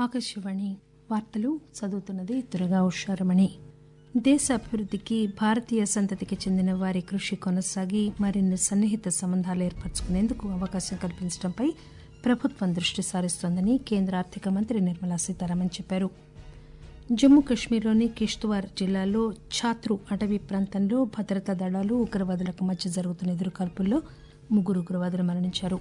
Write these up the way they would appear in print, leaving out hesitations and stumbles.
ఆకాశవాణి వార్తలు చదువుతున్నది దుర్గా ఉషారమణి. దేశ అభివృద్దికి భారతీయ సంతతికి చెందిన వారి కృషి కొనసాగి మరిన్ని సన్నిహిత సంబంధాలు ఏర్పరచుకునేందుకు అవకాశం కల్పించడంపై ప్రభుత్వం దృష్టి సారిస్తోందని కేంద్ర ఆర్థిక మంత్రి నిర్మలా సీతారామన్ చెప్పారు. జమ్మూ కశ్మీర్లోని కిష్త్వార్ జిల్లాలో ఛాత్రు అటవీ ప్రాంతంలో భద్రతా దళాలు ఉగ్రవాదులకు మధ్య జరుగుతున్న ఎదురుకాల్పుల్లో 3 ఉగ్రవాదులు మరణించారు.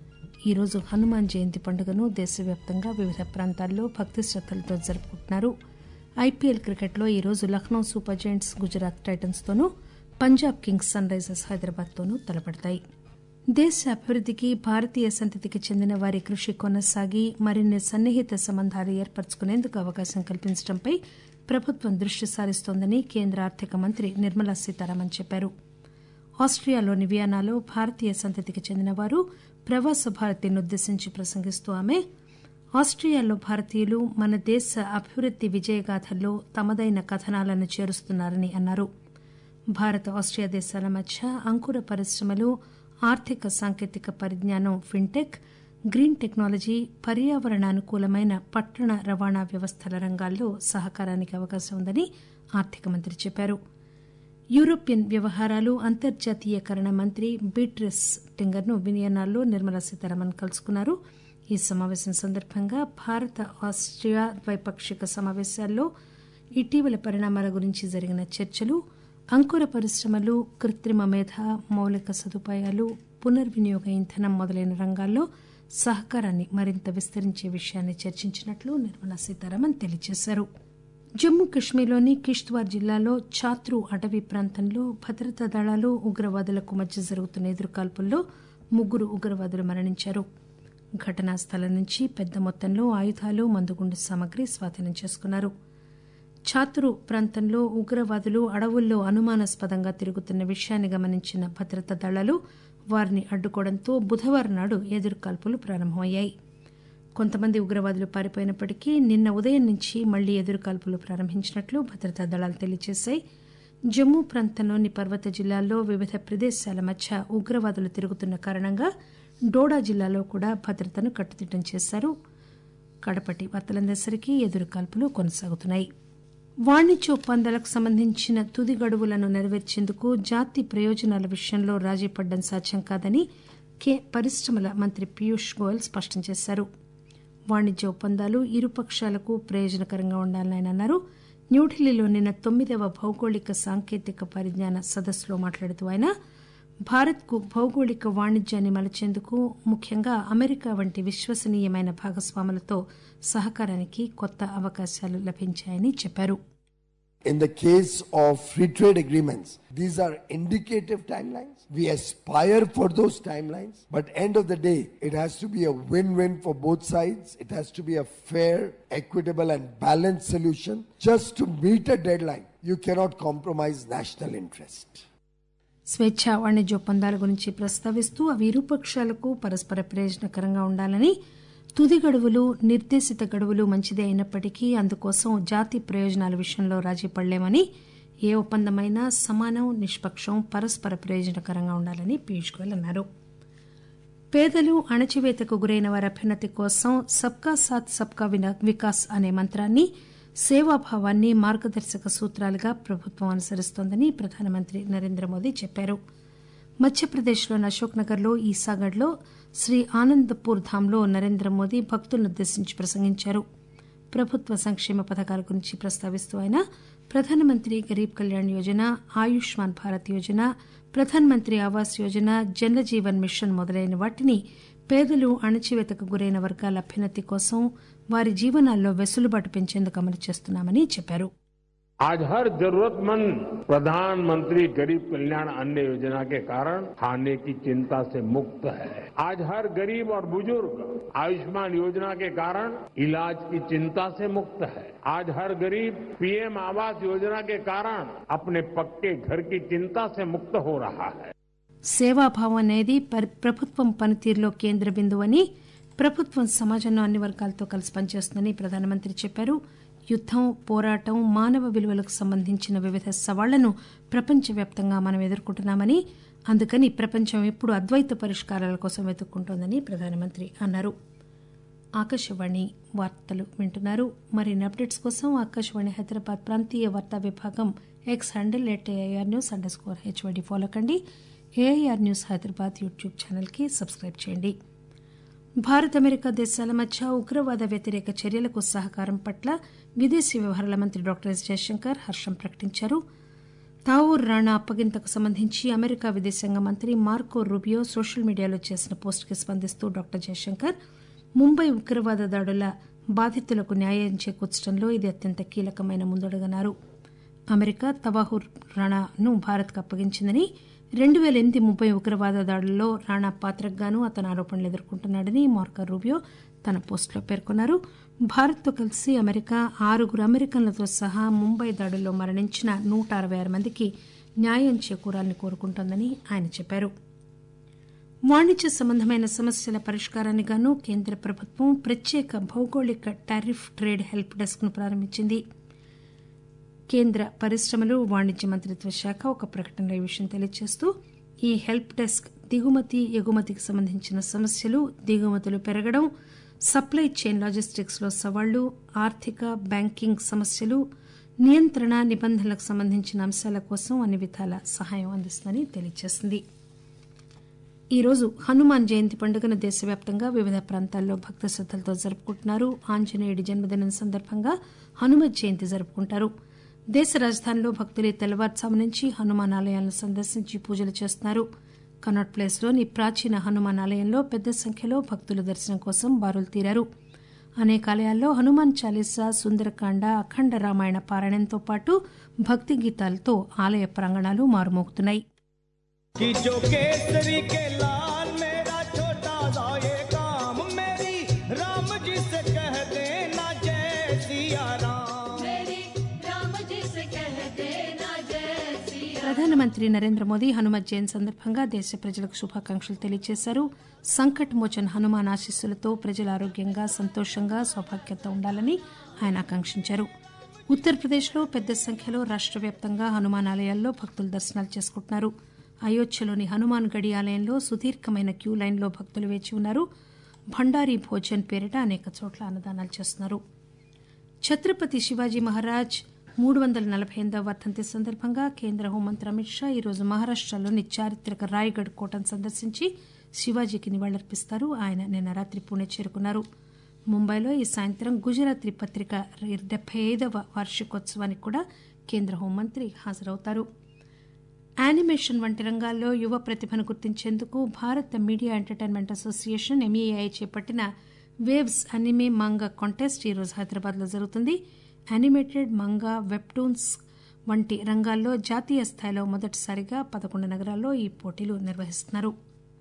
ఈరోజు హనుమాన్ జయంతి పండుగను దేశవ్యాప్తంగా వివిధ ప్రాంతాల్లో భక్తి శ్రద్దలతో జరుపుకుంటున్నారు. ఐపీఎల్ క్రికెట్లో ఈరోజు Lucknow Super Giants Gujarat Titans తోనూ, Punjab Kings Sunrisers Hyderabad తోనూ తలపడతాయి. దేశ అభివృద్దికి భారతీయ సంతతికి చెందిన వారి కృషి కొనసాగి మరిన్ని సన్నిహిత సంబంధాలు ఏర్పరచుకునేందుకు అవకాశం కల్పించడంపై ప్రభుత్వం దృష్టి సారిస్తోందని కేంద్ర ఆర్థిక మంత్రి నిర్మలా సీతారామన్ చెప్పారు. ఆస్టియాలోని వియన్నాలో భారతీయ సంతతికి చెందిన వారు ప్రవాస భారతీయులనుద్దేశించి ప్రసంగిస్తూ ఆమె ఆస్టియాలో భారతీయులు మన దేశ అభివృద్ది విజయగాథల్లో తమదైన కథనాలను చేరుస్తున్నారని అన్నారు. భారత్ ఆస్టియా దేశాల మధ్య అంకుర పరిశ్రమలు, ఆర్థిక సాంకేతిక పరిజ్ఞానం, ఫిన్టెక్, గ్రీన్ టెక్నాలజీ, పర్యావరణానుకూలమైన పట్టణ రవాణా వ్యవస్థల రంగాల్లో సహకారానికి అవకాశం ఉందని ఆర్థిక మంత్రి చెప్పారు. యూరోపియన్ వ్యవహారాలు, అంతర్జాతీయకరణ మంత్రి బీట్రిస్ టింగర్ను వియన్నాలో నిర్మలా సీతారామన్ కలుసుకున్నారు. ఈ సమావేశం సందర్భంగా భారత ఆస్టియా ద్వైపాక్షిక సమావేశాల్లో ఇటీవల పరిణామాల గురించి జరిగిన చర్చలు, అంకుర పరిశ్రమలు, కృత్రిమ మేధ, మౌలిక సదుపాయాలు, పునర్వినియోగ ఇంధనం మొదలైన రంగాల్లో సహకారాన్ని మరింత విస్తరించే విషయాన్ని చర్చించినట్లు నిర్మలా సీతారామన్ తెలియజేశారు. జమ్మూ కశ్మీర్లోని కిష్త్వార్ జిల్లాలో ఛాత్రు అటవీ ప్రాంతంలో భద్రతా దళాలు ఉగ్రవాదులకు మధ్య జరుగుతున్న ఎదురుకాల్పుల్లో 3 ఉగ్రవాదులు మరణించారు. ఘటనా స్థలం నుంచి పెద్ద మొత్తంలో ఆయుధాలు, మందుగుండు సామగ్రి స్వాధీనం చేసుకున్నారు. ఛాత్రు ప్రాంతంలో ఉగ్రవాదులు అడవుల్లో అనుమానాస్పదంగా తిరుగుతున్న విషయాన్ని గమనించిన భద్రతా దళాలు వారిని అడ్డుకోవడంతో బుధవారం నాడు ఎదురుకాల్పులు ప్రారంభమయ్యాయి. కొంతమంది ఉగ్రవాదులు పారిపోయినప్పటికీ నిన్న ఉదయం నుంచి మళ్లీ ఎదురుకాల్పులు ప్రారంభించినట్లు భద్రతా దళాలు తెలియజేశాయి. జమ్మూ ప్రాంతంలోని పర్వత జిల్లాల్లో వివిధ ప్రదేశాల మధ్య ఉగ్రవాదులు తిరుగుతున్న కారణంగా డోడా జిల్లాలో కూడా భద్రతను కట్టుదిట్టం చేశారు. కడపటి వార్తలందేసరికి ఎదురుకాల్పులు కొనసాగుతున్నాయి. వాణిజ్య ఒప్పందాలకు సంబంధించిన తుది గడువులను నెరవేర్చేందుకు జాతి ప్రయోజనాల విషయంలో రాజీ పడడం సాధ్యం కాదని పరిశ్రమల మంత్రి పీయూష్ గోయల్ స్పష్టం చేశారు. వాణిజ్య ఒప్పందాలు ఇరుపక్షాలకు ప్రయోజనకరంగా ఉండాలని ఆయన అన్నారు. న్యూఢిల్లీలో నిన్న 9వ భౌగోళిక సాంకేతిక పరిజ్ఞాన సదస్సులో మాట్లాడుతూ ఆయన భారత్కు భౌగోళిక వాణిజ్యాన్ని మలచేందుకు, ముఖ్యంగా అమెరికా వంటి విశ్వసనీయమైన భాగస్వాములతో సహకారానికి కొత్త అవకాశాలు లభించాయని చెప్పారు. In the case of free trade agreements, these are indicative timelines. We aspire for those timelines, but end of the day, it has to be a win-win for both sides. It has to be a fair, equitable and balanced solution. Just to meet a deadline, you cannot compromise national interest. స్వేచ్ఛా వాణిజ్య ఒప్పందాల గురించి ప్రస్తావిస్తూ అవి ఇరుపక్షాలకు పరస్పర ప్రయోజనకరంగా ఉండాలని, తుది గడువులు, నిర్దేశిత గడువులు మంచిదే అయినప్పటికీ అందుకోసం జాతి ప్రయోజనాల విషయంలో రాజీ పడలేమని, ఏ ఒప్పందమైనా సమానం, నిష్పక్షం, పరస్పర ప్రయోజనకరంగా ఉండాలని పీయూష్ గోయల్ అన్నారు. పేదలు, అణచివేతకు గురైన వారి అభ్యున్నతి కోసం సబ్కా సాథ్ సబ్కా వికాస్ అనే మంత్రాన్ని, సేవాభావాన్ని మార్గదర్శక సూత్రాలుగా ప్రభుత్వం అనుసరిస్తోందని ప్రధానమంత్రి నరేంద్ర మోదీ చెప్పారు. మధ్యప్రదేశ్లోని అశోక్ నగర్లో ఈసాగఢ్లో శ్రీ ఆనందపూర్ ధామ్లో నరేంద్ర మోదీ భక్తులనుద్దేశించి ప్రసంగించారు. ప్రభుత్వ సంక్షేమ పథకాల గురించి ప్రస్తావిస్తూ ఆయన ప్రధానమంత్రి గరీబ్ కళ్యాణ్ యోజన, ఆయుష్మాన్ భారత్ యోజన, ప్రధానమంత్రి ఆవాస్ యోజన, జలజీవన్ మిషన్ మొదలైన వాటిని పేదలు, అణచివేతకు గురైన వర్గాల అభ్యున్నతి కోసం వారి జీవనాల్లో వెసులుబాటు పెంచేందుకు అమలు చేస్తున్నామని చెప్పారు. आज हर जरूरतमंद प्रधानमंत्री गरीब कल्याण अन्न योजना के कारण खाने की चिंता से मुक्त है. आज हर गरीब और बुजुर्ग आयुष्मान योजना के कारण इलाज की चिंता से मुक्त है. आज हर गरीब पीएम आवास योजना के कारण अपने पक्के घर की चिंता से मुक्त हो रहा है. సేవాభావం అనేది ప్రభుత్వం పనితీరులో కేంద్ర బిందువని, ప్రభుత్వం సమాజంలో అన్ని వర్గాలతో కలిసి పనిచేస్తుందని ప్రధానమంత్రి చెప్పారు. యుద్దం, పోరాటం, మానవ విలువలకు సంబంధించిన వివిధ సవాళ్లను ప్రపంచవ్యాప్తంగా మనం ఎదుర్కొంటున్నామని, అందుకని ప్రపంచం ఎప్పుడు అద్వైత పరిష్కారాల కోసం వెతుక్కుంటోందని ప్రధానమంత్రి అన్నారు. ఆకాశవాణి వార్తలు వింటున్నారు. మరిన్ని అప్డేట్స్ కోసం ఆకాశవాణి హైదరాబాద్ ప్రాంతీయ వార్తా విభాగం ఎక్స్ హ్యాండిల్ @AIRnews_HYD ఫాలో కండి. ఏఐఆర్ న్యూస్ హైదరాబాద్ యూట్యూబ్ ఛానల్కి సబ్స్క్రైబ్ చేయండి. భారత్ అమెరికా దేశాల మధ్య ఉగ్రవాద వ్యతిరేక చర్యలకు సహకారం పట్ల విదేశీ వ్యవహారాల మంత్రి డాక్టర్ ఎస్ జయశంకర్ హర్షం ప్రకటించారు. తావూర్ రాణా అప్పగింతకు సంబంధించి అమెరికా విదేశాంగ మంత్రి మార్కో రూబియో సోషల్ మీడియాలో చేసిన పోస్టుకి స్పందిస్తూ డాక్టర్ జయశంకర్ ముంబై ఉగ్రవాద దాడుల బాధితులకు న్యాయం చేకూర్చడంలో ఇది అత్యంత కీలకమైన ముందడుగన్నారు. అమెరికా తవాహూర్ రాణాను భారత్కు అప్పగించిందని, 2008 ముంబై ఉగ్రవాద దాడుల్లో రాణా పాత్రకు గాను అతను ఆరోపణలు ఎదుర్కొంటున్నాడని మార్కో రూబియో తన పోస్టులో పేర్కొన్నారు. భారత్తో కలిసి అమెరికా 6 అమెరికన్లతో సహా ముంబై దాడుల్లో మరణించిన 166 మందికి న్యాయం చేకూరాలని కోరుకుంటోందని ఆయన చెప్పారు. వాణిజ్య సంబంధమైన సమస్యల పరిష్కారానికి గాను కేంద్ర ప్రభుత్వం ప్రత్యేక భౌగోళిక టారిఫ్ ట్రేడ్ హెల్ప్ డెస్క్ ను ప్రారంభించింది. కేంద్ర పరిశ్రమలు, వాణిజ్య మంత్రిత్వ శాఖ ఒక ప్రకటనలో ఈ విషయం తెలియజేస్తూ, ఈ హెల్ప్ డెస్క్ దిగుమతి, ఎగుమతికి సంబంధించిన సమస్యలు, దిగుమతులు పెరగడం, సప్లై చైన్ లాజిస్టిక్స్ లో సవాళ్లు, ఆర్థిక బ్యాంకింగ్ సమస్యలు, నియంత్రణ నిబంధనలకు సంబంధించిన అంశాల కోసం అన్ని విధాల సహాయం అందిస్తుందని తెలియజేసింది. ఈ రోజు హనుమాన్ జయంతి పండుగను దేశవ్యాప్తంగా వివిధ ప్రాంతాల్లో భక్తి శ్రద్దలతో జరుపుకుంటున్నారు. ఆంజనేయుడి జన్మదినం సందర్భంగా హనుమత్ జయంతి జరుపుకుంటారు. దేశ రాజధానిలో భక్తులు తెల్లవారుజాము నుంచి హనుమాన్ ఆలయాలను సందర్శించి పూజలు చేస్తున్నారు. కనాట్ ప్లేస్లోని ప్రాచీన హనుమాన్ ఆలయంలో పెద్ద సంఖ్యలో భక్తులు దర్శనం కోసం బారులు తీరారు. అనేక ఆలయాల్లో హనుమాన్ చాలీసా, సుందరకాండ, అఖండ రామాయణ పారాయణంతో పాటు భక్తి గీతాలతో ఆలయ ప్రాంగణాలు మారుమోగుతున్నాయి. कि जो केसरी के लाल मेरा छोटा सा ये काम मेरी राम जी से कह देना जय सिया राम, मेरी राम जी से कह देना जय सिया. ప్రధానమంత్రి నరేంద్ర మోదీ హనుమత్ జయంతి సందర్భంగా దేశ ప్రజలకు శుభాకాంక్షలు తెలియజేశారు. సంకట్ మోచన్ హనుమాన్ ఆశీస్సులతో ప్రజలు ఆరోగ్యంగా, సంతోషంగా, సౌభాగ్యంతో ఉండాలని ఆయన ఆకాంక్షించారు. ఉత్తరప్రదేశ్లో పెద్ద సంఖ్యలో రాష్ట్ర వ్యాప్తంగా హనుమాన్ ఆలయాల్లో భక్తులు దర్శనాలు చేసుకుంటున్నారు. అయోధ్యలోని హనుమాన్ గడి ఆలయంలో సుదీర్ఘమైన క్యూ లైన్లో భక్తులు వేచి ఉన్నారు. భండారీ భోజన్ పేరిట అనేక చోట్ల అన్నదానాలు చేస్తున్నారు. ఛత్రపతి శివాజీ మహారాజ్ 348వ వర్ధంతి సందర్భంగా కేంద్ర హోంమంత్రి అమిత్ షా ఈరోజు మహారాష్టలోని చారిత్రక రాయ్గఢ్ కోటను సందర్శించి శివాజీకి నివాళులర్పిస్తారు. ఆయన నిన్న రాత్రి పుణె చేరుకున్నారు. ముంబైలో ఈ సాయంత్రం గుజరాతీ పత్రిక 75వ వార్షికోత్సవానికి కూడా కేంద్ర హోంమంత్రి హాజరవుతారు. యానిమేషన్ వంటి రంగాల్లో యువ ప్రతిభను గుర్తించేందుకు భారత మీడియా ఎంటర్టైన్మెంట్ అసోసియేషన్ MEAI చేపట్టిన వేవ్స్ అనిమే మాంగా కాంటెస్ట్ ఈరోజు హైదరాబాద్లో జరుగుతుంది. యానిమేటెడ్, మంగా, వెబ్టూన్స్ వంటి రంగాల్లో జాతీయ స్థాయిలో మొదటిసారిగా 11 నగరాల్లో ఈ పోటీలు నిర్వహిస్తున్నారు.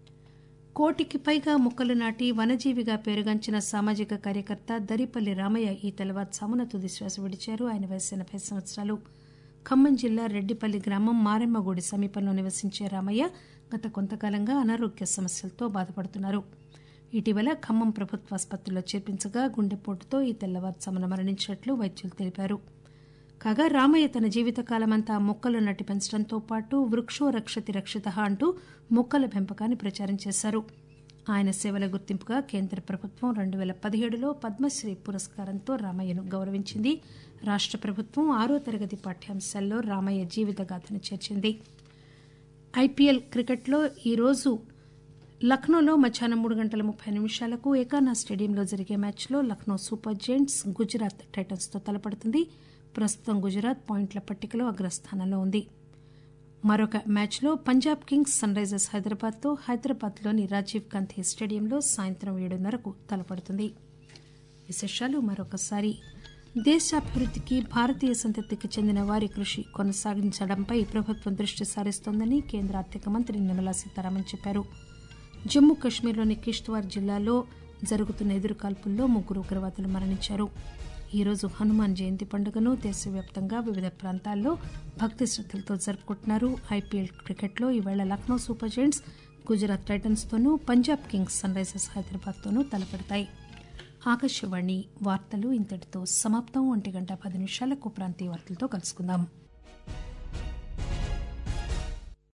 1 కోటికి పైగా మొక్కలు నాటి వనజీవిగా పేరుగాంచిన సామాజిక కార్యకర్త దరిపల్లి రామయ్య ఈ తెల్లవారుజామున తుది శ్వాస విడిచారు. ఆయన వయసు 80 సంవత్సరాలు. ఖమ్మం జిల్లా రెడ్డిపల్లి గ్రామం మారెమ్మగూడి సమీపంలో నివసించే రామయ్య గత కొంతకాలంగా అనారోగ్య సమస్యలతో బాధపడుతున్నారు. ఇటీవల ఖమ్మం ప్రభుత్వ ఆసుపత్రిలో చేర్పించగా గుండెపోటుతో ఈ తెల్లవారుజామున మరణించినట్లు వైద్యులు తెలిపారు. కాగా రామయ్య తన జీవితకాలమంతా మొక్కలు నాటి పెంచడంతో పాటు వృక్షో రక్షతి రక్షిత అంటూ మొక్కల పెంపకాన్ని ప్రచారం చేశారు. ఆయన సేవల గుర్తింపుగా కేంద్ర ప్రభుత్వం 2017లో పద్మశ్రీ పురస్కారంతో రామయ్యను గౌరవించింది. రాష్ట్ర ప్రభుత్వం 6వ తరగతి పాఠ్యాంశాల్లో రామయ్య జీవితగాథను చేర్చింది. ఐపీఎల్ క్రికెట్లో ఈరోజు లక్నోలో మధ్యాహ్నం 3:30 ఏకానా స్టేడియంలో జరిగే మ్యాచ్లో లక్నో సూపర్ జెయింట్స్ గుజరాత్ టైటన్స్తో తలపడుతుంది. ప్రస్తుతం గుజరాత్ పాయింట్ల పట్టికలో అగ్రస్థానంలో ఉంది. మరొక మ్యాచ్లో పంజాబ్ కింగ్స్ సన్ రైజర్స్ హైదరాబాద్తో హైదరాబాద్లోని రాజీవ్ గాంధీ స్టేడియంలో సాయంత్రం 7:30 తలపడుతుంది. విశేషాలు మరొకసారి. దేశాభివృద్ధికి భారతీయ సంతతికి చెందిన వారి కృషి కొనసాగించడంపై ప్రభుత్వం దృష్టి సారిస్తోందని కేంద్ర ఆర్థిక మంత్రి నిర్మలా సీతారామన్ చెప్పారు. జమ్మూ కశ్మీర్లోని కిష్త్వార్ జిల్లాలో జరుగుతున్న ఎదురుకాల్పుల్లో 3 ఉగ్రవాదులు మరణించారు. ఈరోజు హనుమాన్ జయంతి పండుగను దేశవ్యాప్తంగా వివిధ ప్రాంతాల్లో భక్తి శ్రద్దలతో జరుపుకుంటున్నారు. ఐపీఎల్ క్రికెట్లో ఈవేళ లక్నో సూపర్ జెయింట్స్ గుజరాత్ టైటన్స్తోనూ, పంజాబ్ కింగ్స్ సన్ రైజర్స్ హైదరాబాద్తోనూ తలపడతాయి. ఆకాశవాణి వార్తలు ఇంతటితో సమాప్తం. 1:10 ప్రాంతీయ వార్తలతో కలుసుకుందాం.